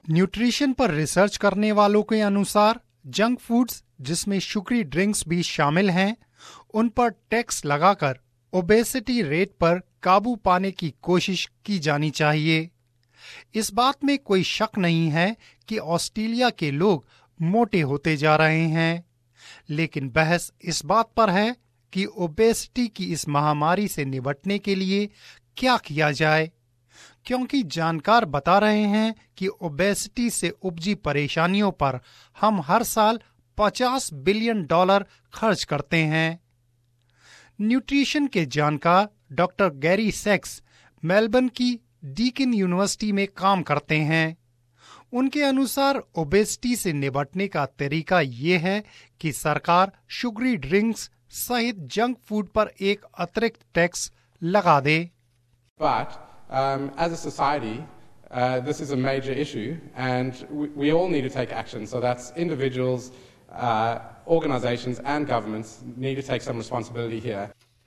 Nutrition पर research करने वालों के अनुसार जंक फूड्स जिसमें शुगरी ड्रिंक्स भी शामिल हैं, उन पर टैक्स लगाकर ओबेसिटी रेट पर काबू पाने की कोशिश की जानी चाहिए। इस बात में कोई शक नहीं है कि ऑस्ट्रेलिया के लोग मोटे होते जा रहे हैं, लेकिन बहस इस बात पर है कि ओबेसिटी की इस महामारी से निपटने के लिए क्या किया जाए, क्योंकि जानकार बता रहे हैं कि ओबेसिटी से उपजी परेशानियों पर हम हर साल $50 बिलियन खर्च करते हैं। न्यूट्रिशन के जानकार डॉक्टर गैरी सेक्स मेलबर्न की डीकिन यूनिवर्सिटी में काम करते हैं। उनके अनुसार ओबेसिटी से निपटने का तरीका ये है कि सरकार शुगरी ड्रिंक्स सहित जंक फूड पर एक अतिरिक्त टैक्स लगा दे। But as a society, this is a major issue, and we all need to take action. So that's individuals, organizations, and governments need to take some responsibility here.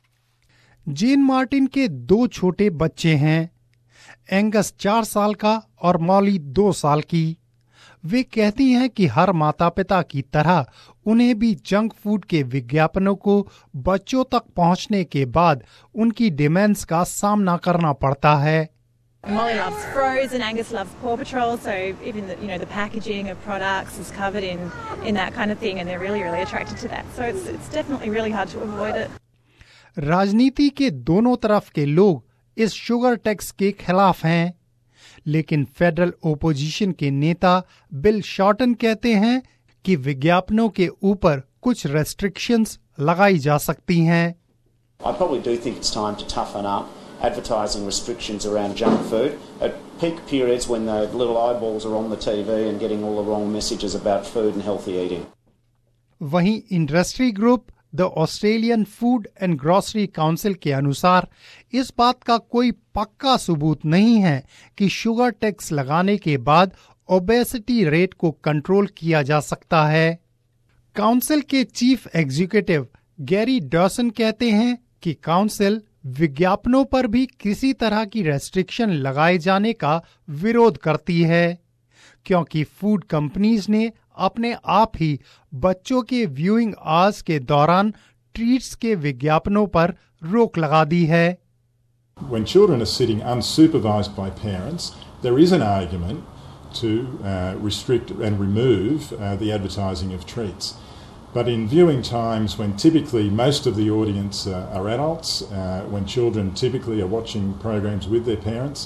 Jane Martin के 2 छोटे बच्चे हैं, Angus 4 साल का और Molly 2 साल की। वे कहती हैं कि हर माता पिता की तरह उन्हें भी जंक फूड के विज्ञापनों को बच्चों तक पहुंचने के बाद उनकी डिमांड्स का सामना करना पड़ता है। Molly loves frozen, Angus loves Paw Patrol, so even the packaging of products is covered in that kind of thing, and they're really attracted to that. So it's definitely really hard to avoid it. राजनीति के दोनों तरफ के लोग इस sugar tax के खिलाफ हैं, लेकिन फेडरल ओपोजिशन के नेता बिल शॉर्टन कहते हैं कि विज्ञापनों के ऊपर कुछ रेस्ट्रिक्शंस लगाई जा सकती हैं। I probably do think it's time to toughen up advertising restrictions around junk food at peak periods when the little eyeballs are on the TV and getting all the wrong messages about food and healthy eating. वहीं industry group the Australian food and grocery council के अनुसार इस बात का कोई पक्का सबूत नहीं है कि शुगर टैक्स लगाने के बाद ओबेसिटी रेट को कंट्रोल किया जा सकता है। काउंसिल के चीफ एग्जीक्यूटिव गैरी डॉसन कहते हैं कि काउंसिल विज्ञापनों पर भी किसी तरह की रेस्ट्रिक्शन लगाए जाने का विरोध करती है, क्योंकि फूड कंपनीज ने अपने आप ही बच्चों के व्यूइंग आवर्स के दौरान ट्रीट्स के विज्ञापनों पर रोक लगा दी है। When children are sitting unsupervised by parents, there is an argument to restrict and remove the advertising of treats. But in viewing times when typically most of the audience are adults, when children typically are watching programs with their parents,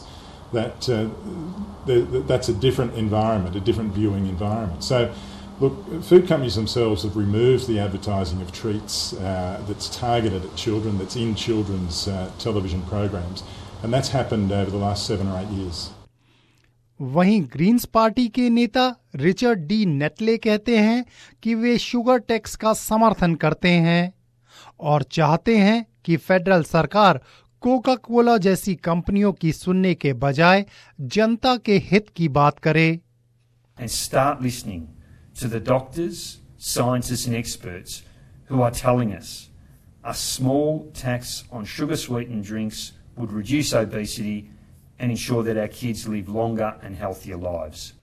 that's a different environment, a different viewing environment. So, look, food companies themselves have removed the advertising of treats that's targeted at children, that's in children's television programs, and that's happened over the last 7 or 8 years. वहीं Greens party के नेता Richard D नेटले कहते हैं कि वे sugar tax का समर्थन करते हैं और चाहते हैं कि फेडरल सरकार कोका कोला जैसी कंपनियों की सुनने के बजाय जनता के हित की बात करे। And start listening to the doctors, scientists and experts who are telling us a small tax on sugar sweetened drinks would reduce obesity and ensure that our kids live longer and healthier lives.